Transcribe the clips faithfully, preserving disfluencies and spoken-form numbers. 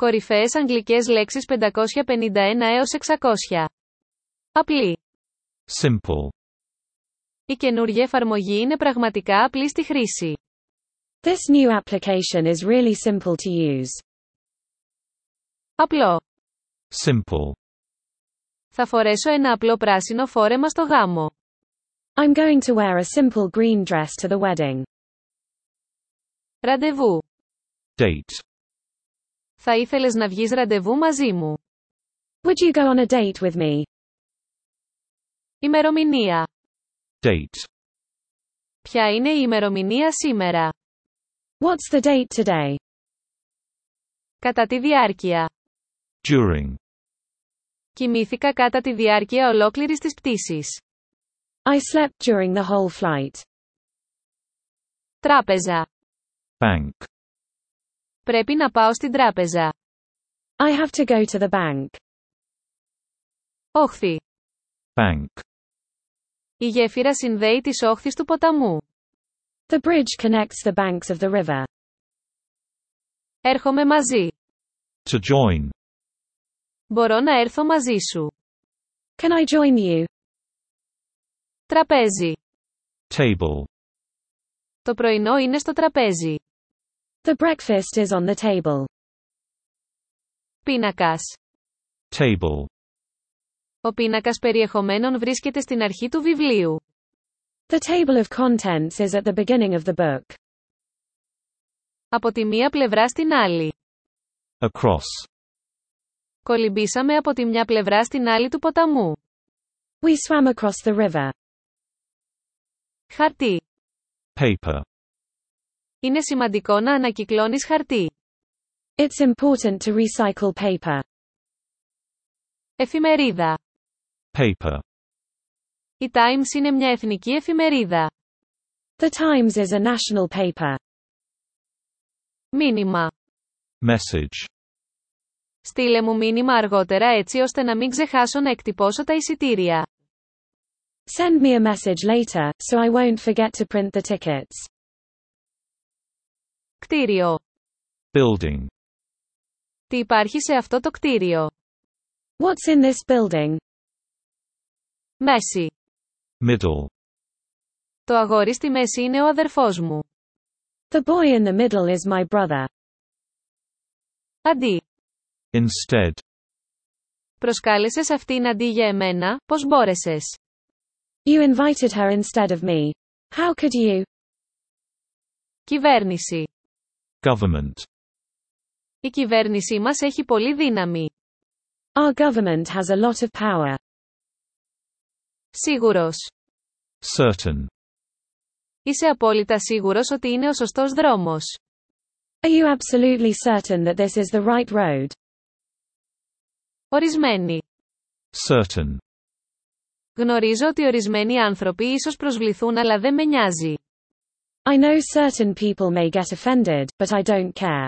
Κορυφαίες αγγλικές λέξεις πεντακόσια πενήντα ένα έως εξακόσια. Απλή. Simple. Η καινούργια εφαρμογή είναι πραγματικά απλή στη χρήση. This new application is really simple to use. Απλό. Simple. Θα φορέσω ένα απλό πράσινο φόρεμα στο γάμο. I'm going to wear a simple green dress to the wedding. Ραντεβού. Date. Θα ήθελες να βγεις ραντεβού μαζί μου. Would you go on a date with me? Ημερομηνία. Date. Ποια είναι η ημερομηνία σήμερα? What's the date today? Κατά τη διάρκεια. During. Κοιμήθηκα κατά τη διάρκεια ολόκληρης της πτήσης. I slept during the whole flight. Τράπεζα. Bank. Πρέπει να πάω στην τράπεζα. I have to go to the bank. Όχθη. Bank. Η γέφυρα συνδέει τις όχθες του ποταμού. The bridge connects the banks of the river. Έρχομαι μαζί. To join. Μπορώ να έρθω μαζί σου. Can I join you? Τραπέζι. Table. Το πρωινό είναι στο τραπέζι. The breakfast is on the table. Πίνακας. Table. Ο πίνακας περιεχομένων βρίσκεται στην αρχή του βιβλίου. The table of contents is at the beginning of the book. Από τη μία πλευρά στην άλλη. Across. Κολυμπήσαμε από τη μια πλευρά στην άλλη του ποταμού. We swam across the river. Χαρτί. Paper. Είναι σημαντικό να ανακυκλώνεις χαρτί. It's important to recycle paper. Εφημερίδα. Paper. Η Times είναι μια εθνική εφημερίδα. The Times is a national paper. Μήνυμα. Message. Στείλε μου μήνυμα αργότερα έτσι ώστε να μην ξεχάσω να εκτυπώσω τα εισιτήρια. Send me a message later, so I won't forget to print the tickets. Κτίριο. Building. Τι υπάρχει σε αυτό το κτίριο? What's in this building? Μέση. Middle. Το αγόρι στη μέση είναι ο αδερφός μου. The boy in the middle is my brother. Αντί. Instead. Προσκάλεσες αυτήν αντί για εμένα, πώς μπόρεσες? You invited her instead of me. How could you? Κυβέρνηση. Government. Η κυβέρνησή μας έχει πολύ δύναμη. Our government has a lot of power. Σίγουρος. Certain. Είσαι απόλυτα σίγουρος ότι είναι ο σωστός δρόμος? Are you absolutely certain that this is the right road? Ορισμένοι. Certain. Γνωρίζω ότι ορισμένοι άνθρωποι ίσως προσβληθούν αλλά δεν με νοιάζει. I know certain people may get offended, but I don't care.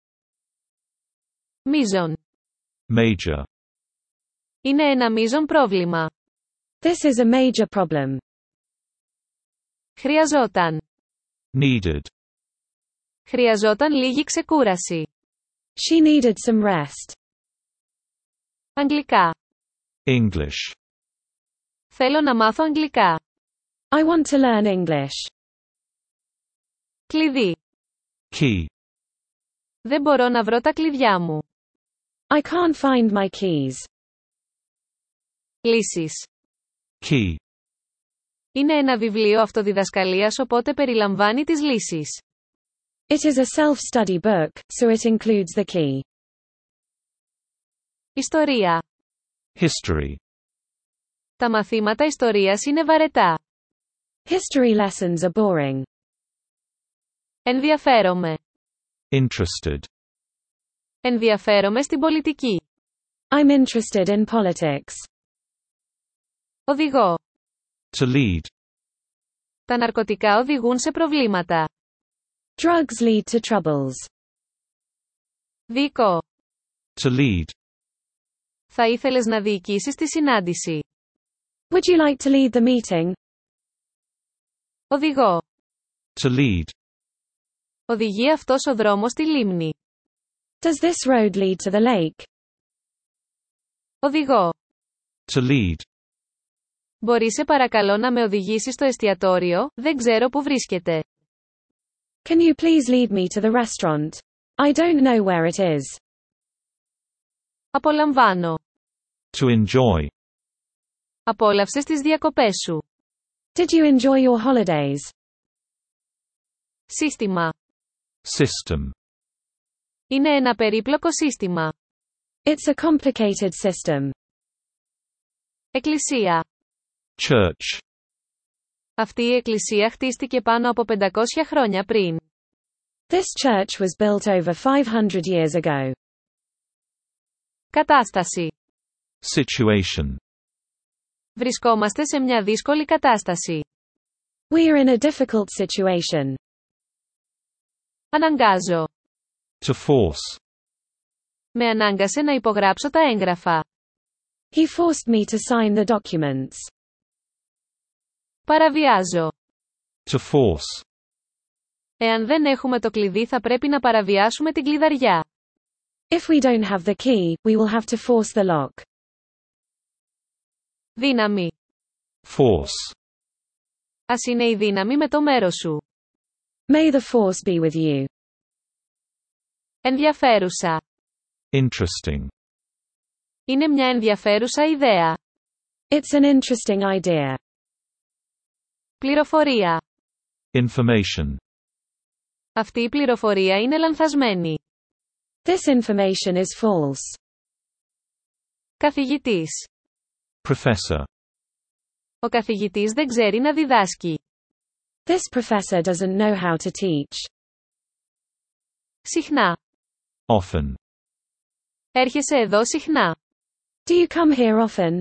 Μείζον. Major. Είναι ένα μείζον πρόβλημα. This is a major problem. Χρειαζόταν. Needed. Χρειαζόταν λίγη ξεκούραση. She needed some rest. Αγγλικά. English. Θέλω να μάθω αγγλικά. I want to learn English. Κλειδί. Key. Δεν μπορώ να βρω τα κλειδιά μου. I can't find my keys. Λύσεις. Key. Είναι ένα βιβλίο αυτοδιδασκαλίας οπότε περιλαμβάνει τις λύσεις. It is a self-study book, so it includes the key. Ιστορία. History. Τα μαθήματα ιστορίας είναι βαρετά. History lessons are boring. Ενδιαφέρομαι. Interested. Ενδιαφέρομαι στην πολιτική. I'm interested in politics. Οδηγώ. To lead. Τα ναρκωτικά οδηγούν σε προβλήματα. Drugs lead to troubles. Διοικώ. To lead. Θα ήθελες να διοικήσεις τη συνάντηση. Would you like to lead the meeting? Οδηγώ. To lead. Οδηγεί αυτός ο δρόμος στη λίμνη. Does this road lead to the lake? Οδηγώ. To lead. Μπορεί σε παρακαλώ να με οδηγήσεις στο εστιατόριο, δεν ξέρω που βρίσκεται. Can you please lead me to the restaurant? I don't know where it is. Απολαμβάνω. To enjoy. Απόλαυσες τις διακοπές σου. Did you enjoy your holidays? Σύστημα. System. Είναι ένα περίπλοκο σύστημα. It's a complicated system. Εκκλησία. Church. Αυτή η εκκλησία χτίστηκε πάνω από πεντακόσια χρόνια πριν. This church was built over five hundred years ago. Κατάσταση. Situation. Βρισκόμαστε σε μια δύσκολη κατάσταση. We are in a difficult situation. Αναγκάζω. To force. Με ανάγκασε να υπογράψω τα έγγραφα. He forced me to sign the documents. Παραβιάζω. To force. Εάν δεν έχουμε το κλειδί θα πρέπει να παραβιάσουμε την κλειδαριά. If we don't have the key, we will have to force the lock. Δύναμη. Force. Ας είναι η δύναμη με το μέρος σου. May the force be with you. Ενδιαφέρουσα. Interesting. Είναι μια ενδιαφέρουσα ιδέα. It's an interesting idea. Πληροφορία. Information. Αυτή η πληροφορία είναι λανθασμένη. This information is false. Καθηγητής. Professor. Ο καθηγητής δεν ξέρει να διδάσκει. This professor doesn't know how to teach. Συχνά. Often. Έρχεσαι εδώ συχνά. Do you come here often?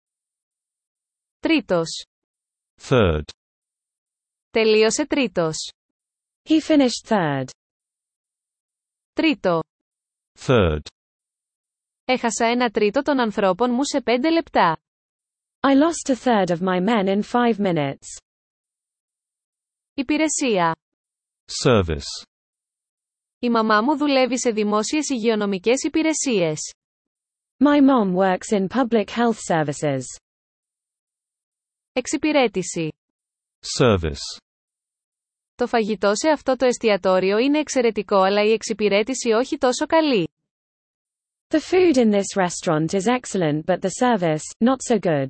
Τρίτος. Third. Τελείωσε τρίτος. He finished third. Τρίτο. Third. Έχασα ένα τρίτο των ανθρώπων μου σε πέντε λεπτά. I lost a third of my men in five minutes. Υπηρεσία. Service. Η μαμά μου δουλεύει σε δημόσιες υγειονομικές υπηρεσίες. My mom works in public health services. Εξυπηρέτηση. Service. Το φαγητό σε αυτό το εστιατόριο είναι εξαιρετικό αλλά η εξυπηρέτηση όχι τόσο καλή. The food in this restaurant is excellent but the service, not so good.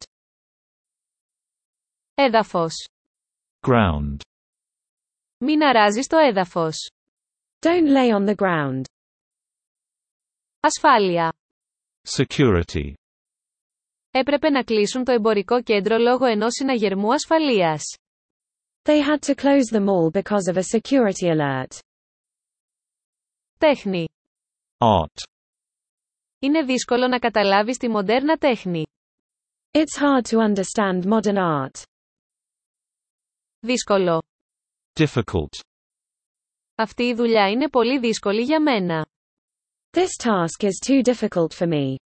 Έδαφος. Ground. Μην αράζεις το έδαφος. Don't lay on the ground. Ασφάλεια. Security. Έπρεπε να κλείσουν το εμπορικό κέντρο λόγω ενός συναγερμού ασφαλείας. They had to close the mall because of a security alert. Τέχνη. Art. Είναι δύσκολο να καταλάβεις τη μοντέρνα τέχνη. It's hard to understand modern art. Δύσκολο. Difficult. Αυτή η δουλειά είναι πολύ δύσκολη για μένα. This task is too difficult for me.